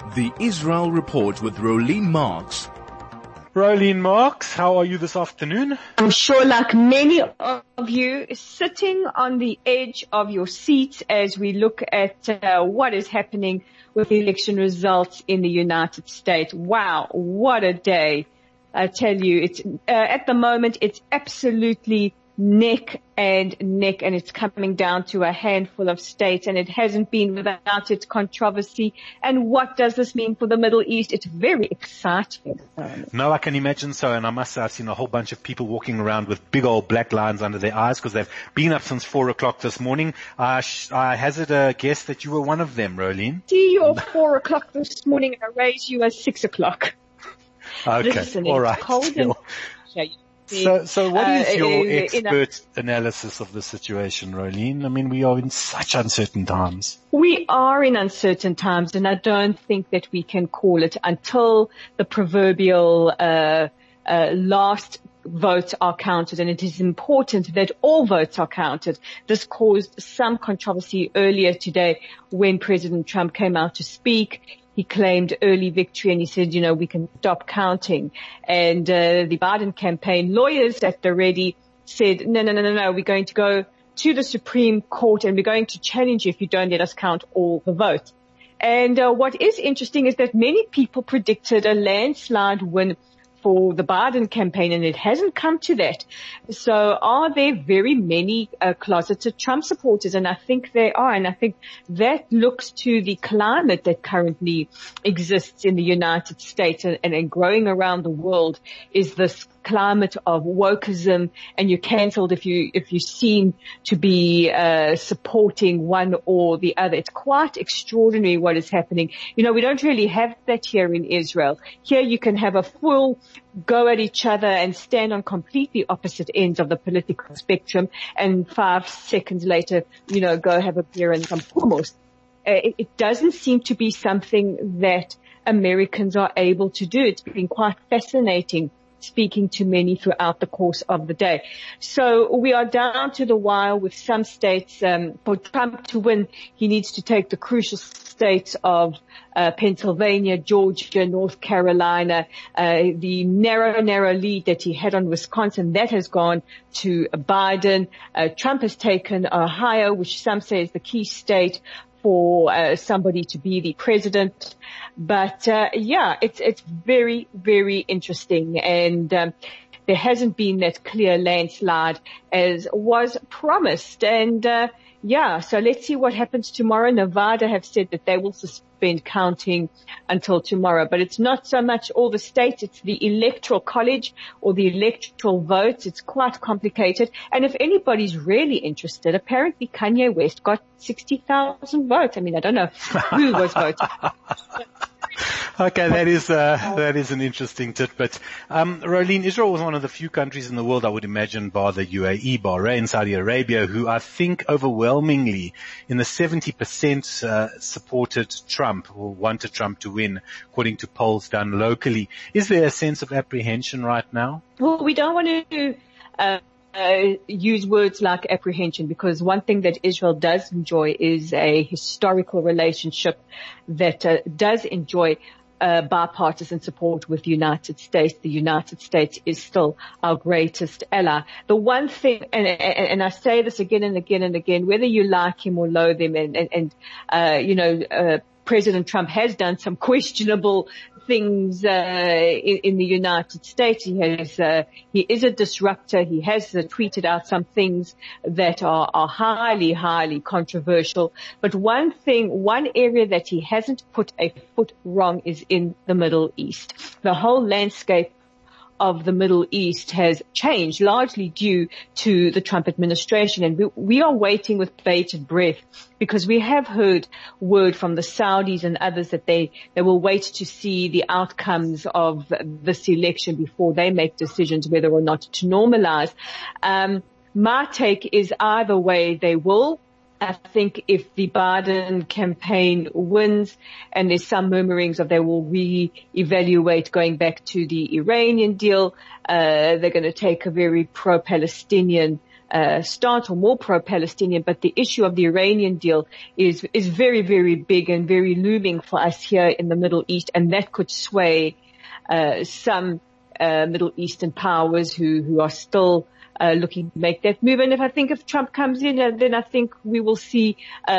The Israel Report with Rolene Marks. Rolene Marks, how are you this afternoon? I'm sure like many of you, sitting on the edge of your seats as we look at what is happening with the election results in the United States. Wow, what a day. I tell you, it's at the moment, it's absolutely neck and neck, and it's coming down to a handful of states, and it hasn't been without its controversy. And what does this mean for the Middle East? It's very exciting. No, I can imagine so, and I must say I've seen a whole bunch of people walking around with big old black lines under their eyes because they've been up since 4 o'clock this morning. I hazard a guess that you were one of them, Rolene. See you at 4 o'clock this morning, and I raise you at 6 o'clock. Okay, Listen, all right. Cold and So what is your expert analysis of the situation, Rolene? I mean, we are in such uncertain times. We are in uncertain times, and I don't think that we can call it until the proverbial last votes are counted, and it is important that all votes are counted. This caused some controversy earlier today when President Trump came out to speak. He claimed early victory, and he said, you know, we can stop counting. And the Biden campaign lawyers at the ready said, no, we're going to go to the Supreme Court, and we're going to challenge you if you don't let us count all the votes. And what is interesting is that many people predicted a landslide win for the Biden campaign, and it hasn't come to that. So are there very many closeted Trump supporters? And I think there are. And I think that looks to the climate that currently exists in the United States and growing around the world is this climate of wokeism, and you're cancelled if you seem to be supporting one or the other. It's quite extraordinary what is happening. You know, we don't really have that here in Israel. Here you can have a full go at each other and stand on completely opposite ends of the political spectrum, and 5 seconds later, you know, go have a beer and some hummus. It doesn't seem to be something that Americans are able to do. It's been quite fascinating speaking to many throughout the course of the day. So we are down to the wire with some states. For Trump to win, he needs to take the crucial states of Pennsylvania, Georgia, North Carolina. The narrow lead that he had on Wisconsin, that has gone to Biden. Trump has taken Ohio, which some say is the key state for somebody to be the president. But it's very, very interesting, and there hasn't been that clear landslide as was promised. And so let's see what happens tomorrow. Nevada have said that they will suspend counting until tomorrow, but it's not so much all the states, it's the electoral college or the electoral votes. It's quite complicated. And if anybody's really interested, apparently Kanye West got 60,000 votes. I mean, I don't know who was voting. Okay, that is an interesting tidbit. Rolene, Israel was one of the few countries in the world, I would imagine, bar the UAE, Bahrain, Saudi Arabia, who I think overwhelmingly in the 70% supported Trump or wanted Trump to win, according to polls done locally. Is there a sense of apprehension right now? Well, we don't want to use words like apprehension, because one thing that Israel does enjoy is a historical relationship that does enjoy bipartisan support with the United States. The United States is still our greatest ally. The one thing, and I say this again and again and again, whether you like him or loathe him, President Trump has done some questionable things in the United States. He is a disruptor. He has tweeted out some things that are highly, highly controversial. But one area that he hasn't put a foot wrong is in the Middle East. The whole landscape of the Middle East has changed largely due to the Trump administration. And we are waiting with bated breath, because we have heard word from the Saudis and others that they will wait to see the outcomes of this election before they make decisions whether or not to normalize. My take is either way they will. I think if the Biden campaign wins, and there's some murmurings of they will re-evaluate going back to the Iranian deal, they're going to take a very pro-Palestinian stance or more pro-Palestinian, but the issue of the Iranian deal is very, very big and very looming for us here in the Middle East, and that could sway some Middle Eastern powers who are still looking to make that move. And if Trump comes in, then I think we will see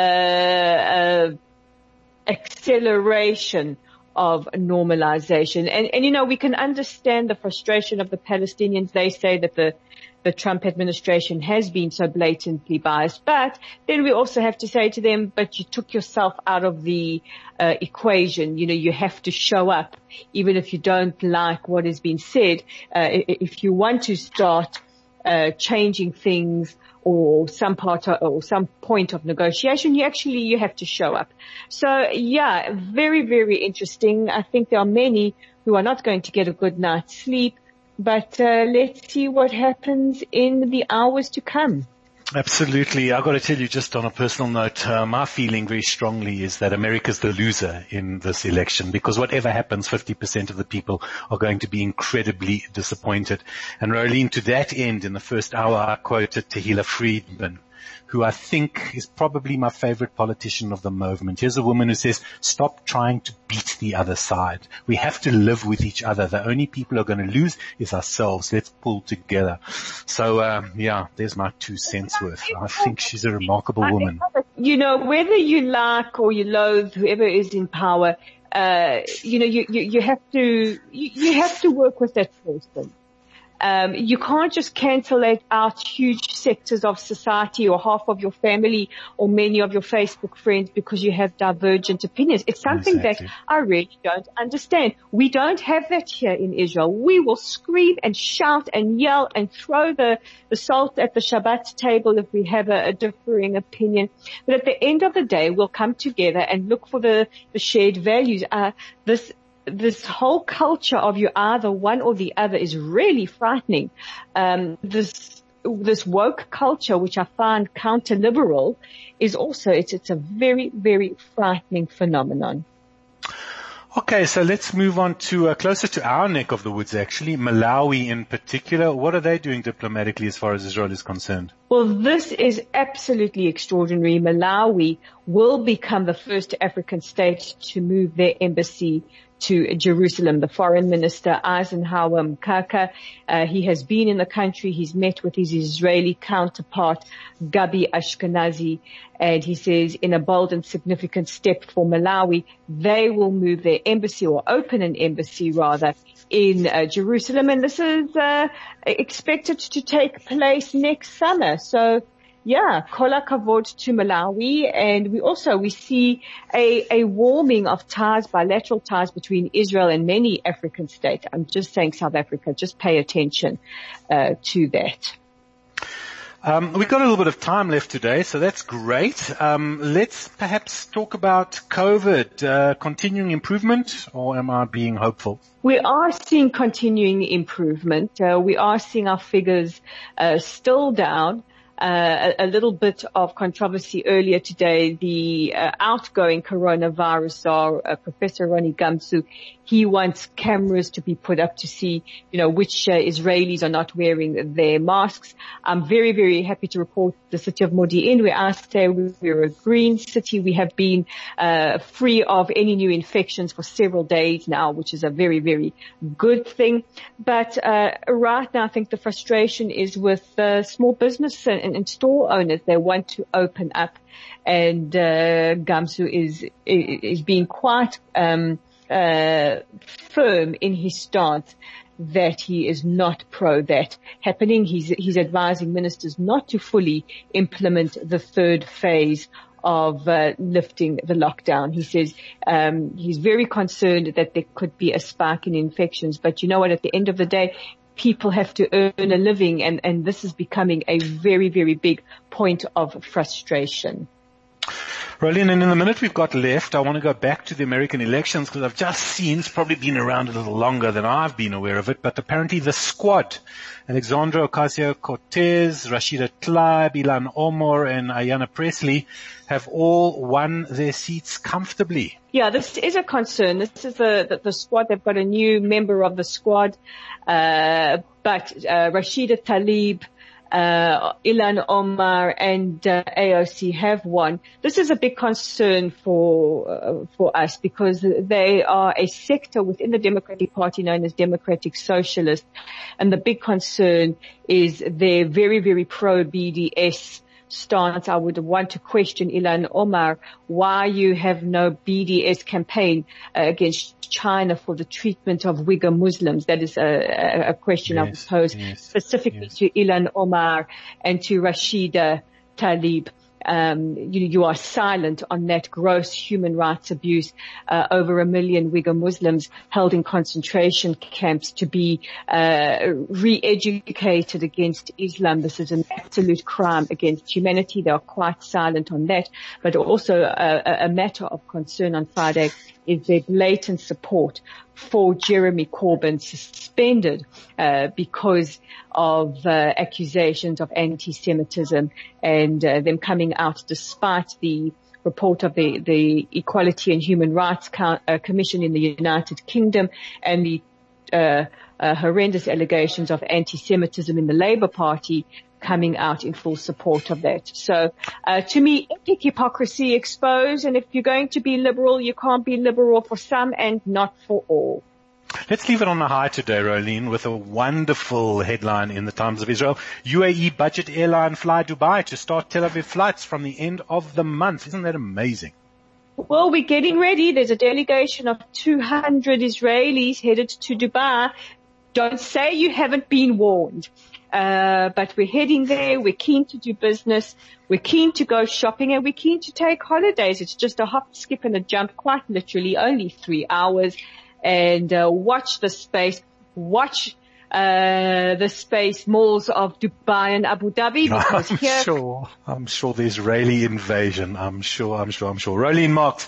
acceleration of normalization. And we can understand the frustration of the Palestinians. They say that the Trump administration has been so blatantly biased, but then we also have to say to them, but you took yourself out of the equation. You have to show up, even if you don't like what has been said. If you want to start changing things or some part or some point of negotiation, you have to show up. So yeah, very, very interesting. I think there are many who are not going to get a good night's sleep, but let's see what happens in the hours to come. Absolutely. I've got to tell you, just on a personal note, my feeling very strongly is that America's the loser in this election, because whatever happens, 50% of the people are going to be incredibly disappointed. And Roelien, to that end, in the first hour, I quoted Tahila Friedman, who I think is probably my favorite politician of the moment. Here's a woman who says, stop trying to beat the other side. We have to live with each other. The only people who are going to lose is ourselves. Let's pull together. So, there's my 2 cents worth. I think she's a remarkable woman. Whether you like or you loathe whoever is in power, you have to work with that person. You can't just cancel out huge sectors of society or half of your family or many of your Facebook friends because you have divergent opinions. It's something that I really don't understand. We don't have that here in Israel. We will scream and shout and yell and throw the salt at the Shabbat table if we have a differing opinion. But at the end of the day, we'll come together and look for the shared values. This whole culture of you either one or the other is really frightening. This woke culture, which I find counter-liberal, is also, it's a very, very frightening phenomenon. Okay, so let's move on to closer to our neck of the woods, actually, Malawi in particular. What are they doing diplomatically as far as Israel is concerned? Well, this is absolutely extraordinary. Malawi will become the first African state to move their embassy to Jerusalem. The foreign minister, Eisenhower Mkaka, he has been in the country. He's met with his Israeli counterpart, Gabi Ashkenazi, and he says in a bold and significant step for Malawi, they will move their embassy, or open an embassy rather, in Jerusalem. And this is expected to take place next summer. So yeah, kola kavod to Malawi. And we see a warming of ties, bilateral ties between Israel and many African states. I'm just saying South Africa, just pay attention to that. We've got a little bit of time left today, so that's great. Let's perhaps talk about COVID, continuing improvement, or am I being hopeful? We are seeing continuing improvement. We are seeing our figures still down. A little bit of controversy earlier today. The outgoing coronavirus czar, Professor Ronnie Gamsu, he wants cameras to be put up to see, which Israelis are not wearing their masks. I'm very, very happy to report the city of Modi'in, where I stay, we're a green city. We have been free of any new infections for several days now, which is a very, very good thing. But right now, I think the frustration is with small business and store owners. They want to open up, and Gamsu is being quite firm in his stance that he is not pro that happening. He's advising ministers not to fully implement the third phase of lifting the lockdown. He says he's very concerned that there could be a spike in infections, but you know what, at the end of the day, people have to earn a living, and this is becoming a very, very big point of frustration. Roelien, and in the minute we've got left, I want to go back to the American elections, because I've just seen, it's probably been around a little longer than I've been aware of it, but apparently the squad, Alexandra Ocasio-Cortez, Rashida Tlaib, Ilhan Omar, and Ayanna Pressley, have all won their seats comfortably. Yeah, this is a concern. This is the squad. They've got a new member of the squad, but Rashida Tlaib Ilhan Omar and AOC have won. This is a big concern for us because they are a sector within the Democratic Party known as Democratic Socialists, and the big concern is their very, very pro-BDS stance. I would want to question Ilhan Omar why you have no BDS campaign against China for the treatment of Uyghur Muslims. That is a question I would pose specifically to Ilhan Omar and to Rashida Tlaib. You are silent on that gross human rights abuse. Over 1 million Uyghur Muslims held in concentration camps to be re-educated against Islam. This is an absolute crime against humanity. They are quite silent on that. But also a matter of concern on Friday is their blatant support for Jeremy Corbyn, suspended because of accusations of anti-Semitism, and them coming out despite the report of the Equality and Human Rights Commission in the United Kingdom and the horrendous allegations of anti-Semitism in the Labour Party coming out in full support of that. So, to me, epic hypocrisy exposed, and if you're going to be liberal, you can't be liberal for some and not for all. Let's leave it on a high today, Rolene, with a wonderful headline in the Times of Israel. UAE budget airline Fly Dubai to start Tel Aviv flights from the end of the month. Isn't that amazing? Well, we're getting ready. There's a delegation of 200 Israelis headed to Dubai. Don't say you haven't been warned. But we're heading there. We're keen to do business. We're keen to go shopping, and we're keen to take holidays. It's just a hop, skip and a jump, quite literally, only 3 hours. And watch the space. Watch the space malls of Dubai and Abu Dhabi, because I'm sure the Israeli invasion. I'm sure. Rolene Marks,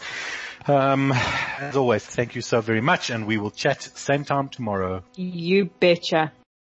as always, thank you so very much, and we will chat same time tomorrow. You betcha.